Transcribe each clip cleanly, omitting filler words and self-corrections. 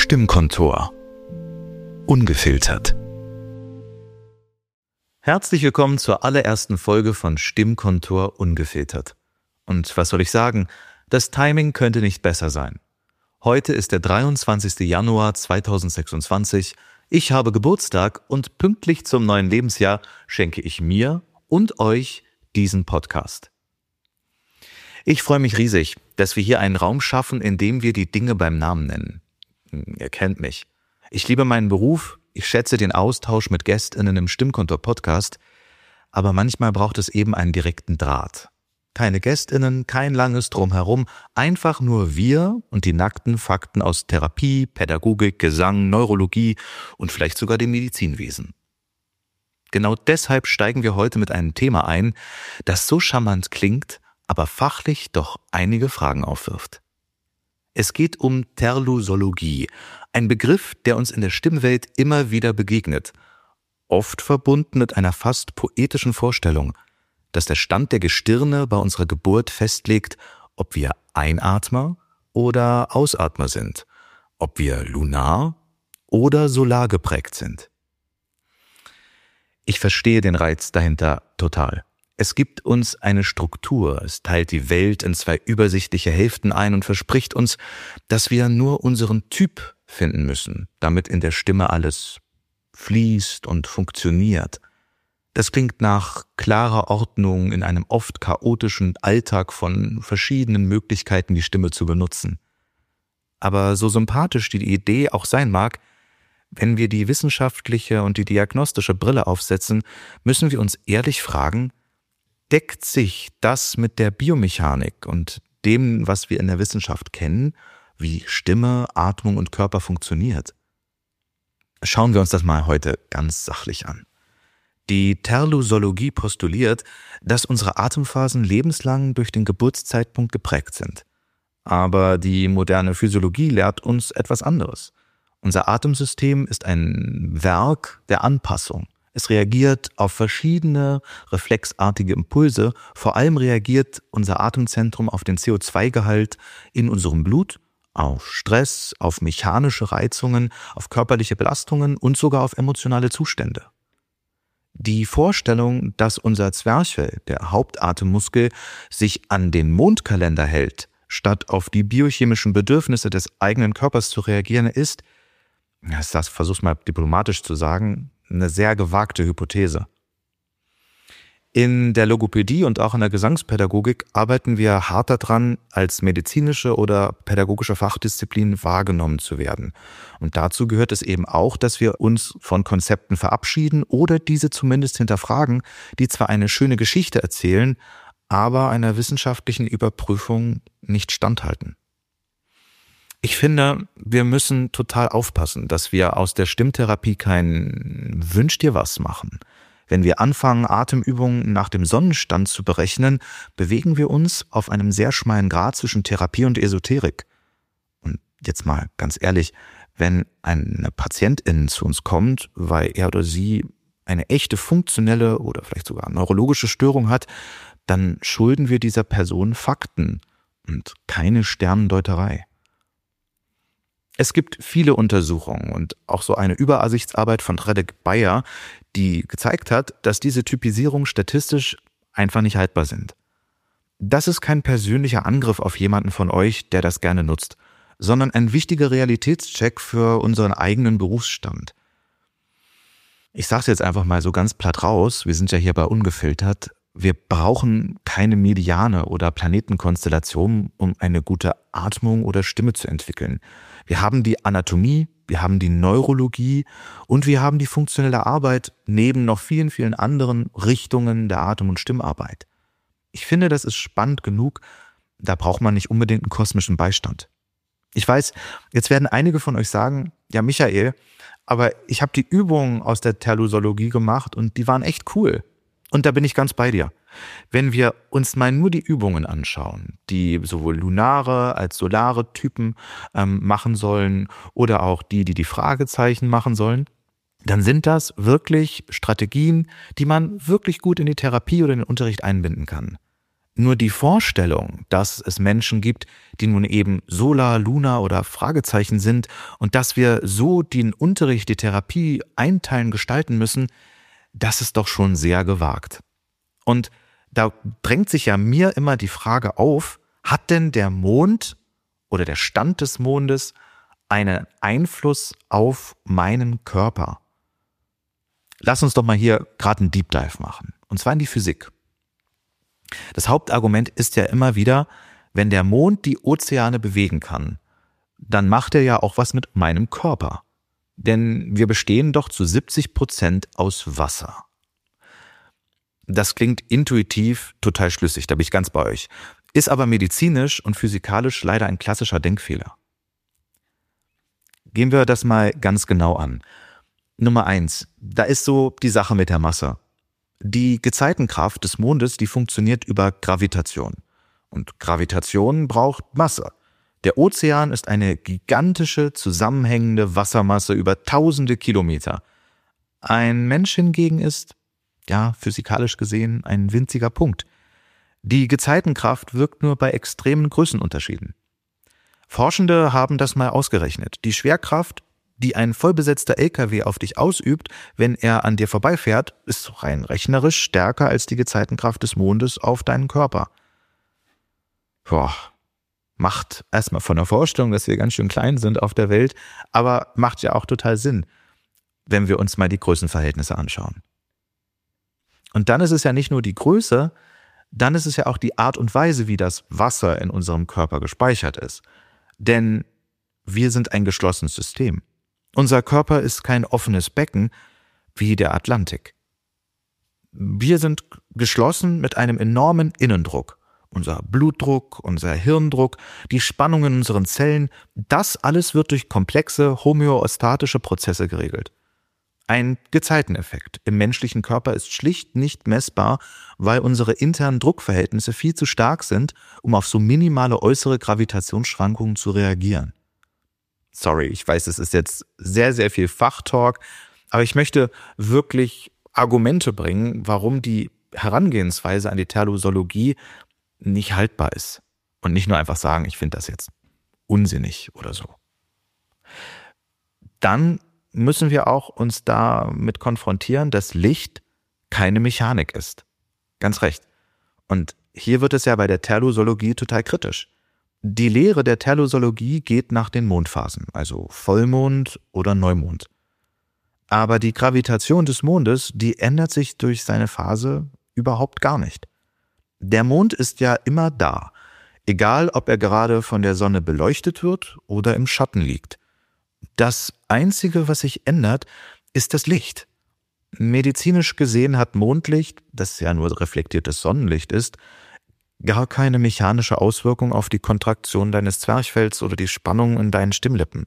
Stimmkontor. Ungefiltert. Herzlich willkommen zur allerersten Folge von Stimmkontor Ungefiltert. Und was soll ich sagen? Das Timing könnte nicht besser sein. Heute ist der 23. Januar 2026. Ich habe Geburtstag und pünktlich zum neuen Lebensjahr schenke ich mir und euch diesen Podcast. Ich freue mich riesig, dass wir hier einen Raum schaffen, in dem wir die Dinge beim Namen nennen. Ihr kennt mich. Ich liebe meinen Beruf, ich schätze den Austausch mit GästInnen im Stimmkontor-Podcast, aber manchmal braucht es eben einen direkten Draht. Keine GästInnen, kein langes Drumherum, einfach nur wir und die nackten Fakten aus Therapie, Pädagogik, Gesang, Neurologie und vielleicht sogar dem Medizinwesen. Genau deshalb steigen wir heute mit einem Thema ein, das so charmant klingt, aber fachlich doch einige Fragen aufwirft. Es geht um Terlusologie, ein Begriff, der uns in der Stimmwelt immer wieder begegnet, oft verbunden mit einer fast poetischen Vorstellung, dass der Stand der Gestirne bei unserer Geburt festlegt, ob wir Einatmer oder Ausatmer sind, ob wir lunar oder solar geprägt sind. Ich verstehe den Reiz dahinter total. Es gibt uns eine Struktur, es teilt die Welt in zwei übersichtliche Hälften ein und verspricht uns, dass wir nur unseren Typ finden müssen, damit in der Stimme alles fließt und funktioniert. Das klingt nach klarer Ordnung in einem oft chaotischen Alltag von verschiedenen Möglichkeiten, die Stimme zu benutzen. Aber so sympathisch die Idee auch sein mag, wenn wir die wissenschaftliche und die diagnostische Brille aufsetzen, müssen wir uns ehrlich fragen, deckt sich das mit der Biomechanik und dem, was wir in der Wissenschaft kennen, wie Stimme, Atmung und Körper funktioniert? Schauen wir uns das mal heute ganz sachlich an. Die Terlusologie postuliert, dass unsere Atemphasen lebenslang durch den Geburtszeitpunkt geprägt sind. Aber die moderne Physiologie lehrt uns etwas anderes. Unser Atemsystem ist ein Werk der Anpassung. Es reagiert auf verschiedene reflexartige Impulse. Vor allem reagiert unser Atemzentrum auf den CO2-Gehalt in unserem Blut, auf Stress, auf mechanische Reizungen, auf körperliche Belastungen und sogar auf emotionale Zustände. Die Vorstellung, dass unser Zwerchfell, der Hauptatemmuskel, sich an den Mondkalender hält, statt auf die biochemischen Bedürfnisse des eigenen Körpers zu reagieren, ist, das versuch's mal diplomatisch zu sagen, eine sehr gewagte Hypothese. In der Logopädie und auch in der Gesangspädagogik arbeiten wir hart daran, als medizinische oder pädagogische Fachdisziplin wahrgenommen zu werden. Und dazu gehört es eben auch, dass wir uns von Konzepten verabschieden oder diese zumindest hinterfragen, die zwar eine schöne Geschichte erzählen, aber einer wissenschaftlichen Überprüfung nicht standhalten. Ich finde, wir müssen total aufpassen, dass wir aus der Stimmtherapie kein Wünsch dir was machen. Wenn wir anfangen, Atemübungen nach dem Sonnenstand zu berechnen, bewegen wir uns auf einem sehr schmalen Grat zwischen Therapie und Esoterik. Und jetzt mal ganz ehrlich, wenn eine Patientin zu uns kommt, weil er oder sie eine echte funktionelle oder vielleicht sogar neurologische Störung hat, dann schulden wir dieser Person Fakten und keine Sternendeuterei. Es gibt viele Untersuchungen und auch so eine Übersichtsarbeit von Radek Bayer, die gezeigt hat, dass diese Typisierungen statistisch einfach nicht haltbar sind. Das ist kein persönlicher Angriff auf jemanden von euch, der das gerne nutzt, sondern ein wichtiger Realitätscheck für unseren eigenen Berufsstand. Ich sage es jetzt einfach mal so ganz platt raus, wir sind ja hier bei Ungefiltert, wir brauchen keine Mediane oder Planetenkonstellation, um eine gute Atmung oder Stimme zu entwickeln. Wir haben die Anatomie, wir haben die Neurologie und wir haben die funktionelle Arbeit neben noch vielen, vielen anderen Richtungen der Atem- und Stimmarbeit. Ich finde, das ist spannend genug, da braucht man nicht unbedingt einen kosmischen Beistand. Ich weiß, jetzt werden einige von euch sagen, ja Michael, aber ich habe die Übungen aus der Terlusologie gemacht und die waren echt cool. Und da bin ich ganz bei dir. Wenn wir uns mal nur die Übungen anschauen, die sowohl lunare als solare Typen machen sollen oder auch die Fragezeichen machen sollen, dann sind das wirklich Strategien, die man wirklich gut in die Therapie oder in den Unterricht einbinden kann. Nur die Vorstellung, dass es Menschen gibt, die nun eben Solar, Luna oder Fragezeichen sind und dass wir so den Unterricht, die Therapie einteilen, gestalten müssen, das ist doch schon sehr gewagt. Und da drängt sich ja mir immer die Frage auf, hat denn der Mond oder der Stand des Mondes einen Einfluss auf meinen Körper? Lass uns doch mal hier gerade einen Deep Dive machen, und zwar in die Physik. Das Hauptargument ist ja immer wieder, wenn der Mond die Ozeane bewegen kann, dann macht er ja auch was mit meinem Körper. Denn wir bestehen doch zu 70% aus Wasser. Das klingt intuitiv total schlüssig, da bin ich ganz bei euch. Ist aber medizinisch und physikalisch leider ein klassischer Denkfehler. Gehen wir das mal ganz genau an. Nummer 1, da ist so die Sache mit der Masse. Die Gezeitenkraft des Mondes, die funktioniert über Gravitation. Und Gravitation braucht Masse. Der Ozean ist eine gigantische, zusammenhängende Wassermasse über tausende Kilometer. Ein Mensch hingegen ist, ja, physikalisch gesehen, ein winziger Punkt. Die Gezeitenkraft wirkt nur bei extremen Größenunterschieden. Forschende haben das mal ausgerechnet. Die Schwerkraft, die ein vollbesetzter LKW auf dich ausübt, wenn er an dir vorbeifährt, ist rein rechnerisch stärker als die Gezeitenkraft des Mondes auf deinen Körper. Macht erstmal von der Vorstellung, dass wir ganz schön klein sind auf der Welt, aber macht ja auch total Sinn, wenn wir uns mal die Größenverhältnisse anschauen. Und dann ist es ja nicht nur die Größe, dann ist es ja auch die Art und Weise, wie das Wasser in unserem Körper gespeichert ist. Denn wir sind ein geschlossenes System. Unser Körper ist kein offenes Becken wie der Atlantik. Wir sind geschlossen mit einem enormen Innendruck. Unser Blutdruck, unser Hirndruck, die Spannung in unseren Zellen, das alles wird durch komplexe homöostatische Prozesse geregelt. Ein Gezeiteneffekt im menschlichen Körper ist schlicht nicht messbar, weil unsere internen Druckverhältnisse viel zu stark sind, um auf so minimale äußere Gravitationsschwankungen zu reagieren. Sorry, ich weiß, es ist jetzt sehr, sehr viel Fachtalk, aber ich möchte wirklich Argumente bringen, warum die Herangehensweise an die Telosologie nicht haltbar ist. Und nicht nur einfach sagen, ich finde das jetzt unsinnig oder so. Dann müssen wir auch uns damit konfrontieren, dass Licht keine Mechanik ist. Ganz recht. Und hier wird es ja bei der Telosologie total kritisch. Die Lehre der Telosologie geht nach den Mondphasen, also Vollmond oder Neumond. Aber die Gravitation des Mondes, die ändert sich durch seine Phase überhaupt gar nicht. Der Mond ist ja immer da, egal ob er gerade von der Sonne beleuchtet wird oder im Schatten liegt. Das Einzige, was sich ändert, ist das Licht. Medizinisch gesehen hat Mondlicht, das ja nur reflektiertes Sonnenlicht ist, gar keine mechanische Auswirkung auf die Kontraktion deines Zwerchfells oder die Spannung in deinen Stimmlippen.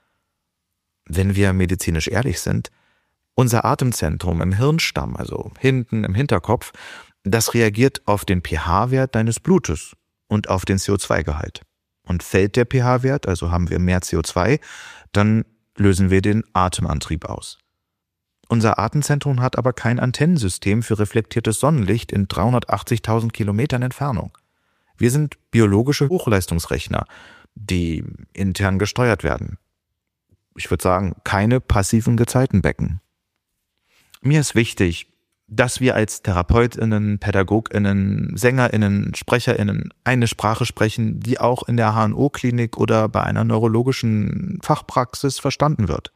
Wenn wir medizinisch ehrlich sind, unser Atemzentrum im Hirnstamm, also hinten im Hinterkopf, das reagiert auf den pH-Wert deines Blutes und auf den CO2-Gehalt. Und fällt der pH-Wert, also haben wir mehr CO2, dann lösen wir den Atemantrieb aus. Unser Atemzentrum hat aber kein Antennensystem für reflektiertes Sonnenlicht in 380.000 Kilometern Entfernung. Wir sind biologische Hochleistungsrechner, die intern gesteuert werden. Ich würde sagen, keine passiven Gezeitenbecken. Mir ist wichtig, dass wir als TherapeutInnen, PädagogInnen, SängerInnen, SprecherInnen eine Sprache sprechen, die auch in der HNO-Klinik oder bei einer neurologischen Fachpraxis verstanden wird.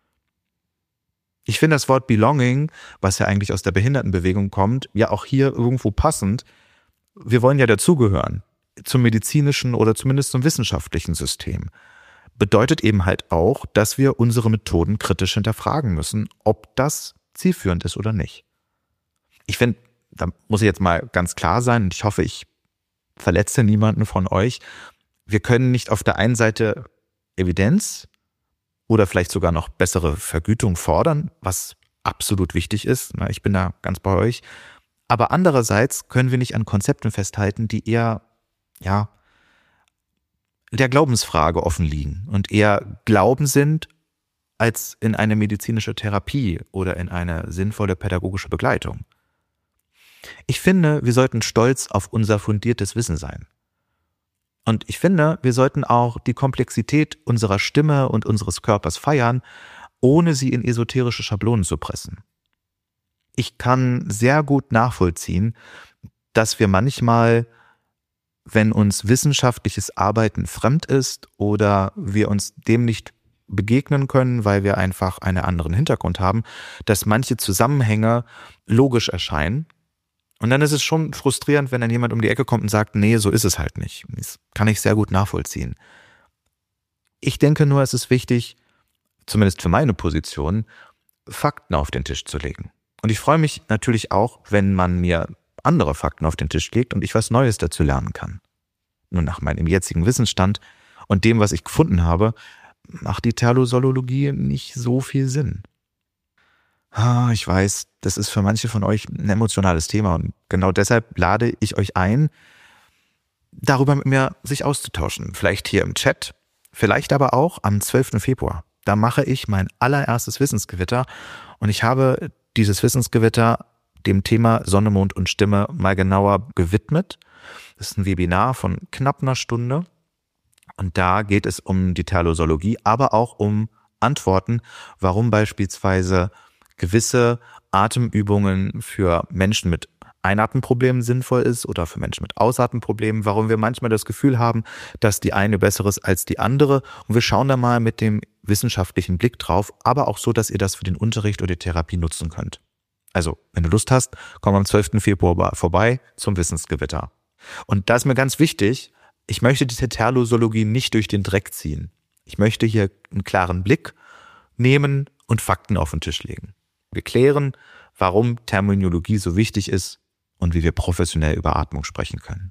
Ich finde das Wort Belonging, was ja eigentlich aus der Behindertenbewegung kommt, ja auch hier irgendwo passend. Wir wollen ja dazugehören, zum medizinischen oder zumindest zum wissenschaftlichen System. Bedeutet eben halt auch, dass wir unsere Methoden kritisch hinterfragen müssen, ob das zielführend ist oder nicht. Ich finde, da muss ich jetzt mal ganz klar sein, und ich hoffe, ich verletze niemanden von euch. Wir können nicht auf der einen Seite Evidenz oder vielleicht sogar noch bessere Vergütung fordern, was absolut wichtig ist. Ich bin da ganz bei euch. Aber andererseits können wir nicht an Konzepten festhalten, die eher, der Glaubensfrage offen liegen und eher Glauben sind, als in eine medizinische Therapie oder in eine sinnvolle pädagogische Begleitung. Ich finde, wir sollten stolz auf unser fundiertes Wissen sein. Und ich finde, wir sollten auch die Komplexität unserer Stimme und unseres Körpers feiern, ohne sie in esoterische Schablonen zu pressen. Ich kann sehr gut nachvollziehen, dass wir manchmal, wenn uns wissenschaftliches Arbeiten fremd ist oder wir uns dem nicht begegnen können, weil wir einfach einen anderen Hintergrund haben, dass manche Zusammenhänge logisch erscheinen. Und dann ist es schon frustrierend, wenn dann jemand um die Ecke kommt und sagt, nee, so ist es halt nicht. Das kann ich sehr gut nachvollziehen. Ich denke nur, es ist wichtig, zumindest für meine Position, Fakten auf den Tisch zu legen. Und ich freue mich natürlich auch, wenn man mir andere Fakten auf den Tisch legt und ich was Neues dazu lernen kann. Nur nach meinem jetzigen Wissensstand und dem, was ich gefunden habe, macht die Thermozoologie nicht so viel Sinn. Ich weiß, das ist für manche von euch ein emotionales Thema und genau deshalb lade ich euch ein, darüber mit mir sich auszutauschen. Vielleicht hier im Chat, vielleicht aber auch am 12. Februar. Da mache ich mein allererstes Wissensgewitter und ich habe dieses Wissensgewitter dem Thema Sonne, Mond und Stimme mal genauer gewidmet. Das ist ein Webinar von knapp einer Stunde und da geht es um die Thermozoologie, aber auch um Antworten, warum beispielsweise gewisse Atemübungen für Menschen mit Einatmenproblemen sinnvoll ist oder für Menschen mit Ausatmenproblemen, warum wir manchmal das Gefühl haben, dass die eine besser ist als die andere. Und wir schauen da mal mit dem wissenschaftlichen Blick drauf, aber auch so, dass ihr das für den Unterricht oder die Therapie nutzen könnt. Also, wenn du Lust hast, komm am 12. Februar vorbei zum Wissensgewitter. Und da ist mir ganz wichtig, ich möchte die Thermozoologie nicht durch den Dreck ziehen. Ich möchte hier einen klaren Blick nehmen und Fakten auf den Tisch legen. Wir klären, warum Terminologie so wichtig ist und wie wir professionell über Atmung sprechen können.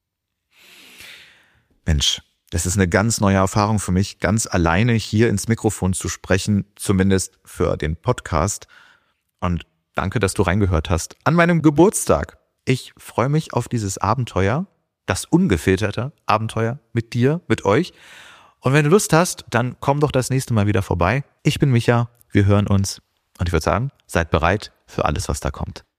Mensch, das ist eine ganz neue Erfahrung für mich, ganz alleine hier ins Mikrofon zu sprechen, zumindest für den Podcast. Und danke, dass du reingehört hast an meinem Geburtstag. Ich freue mich auf dieses Abenteuer, das ungefilterte Abenteuer mit dir, mit euch. Und wenn du Lust hast, dann komm doch das nächste Mal wieder vorbei. Ich bin Micha, wir hören uns. Und ich würde sagen, seid bereit für alles, was da kommt.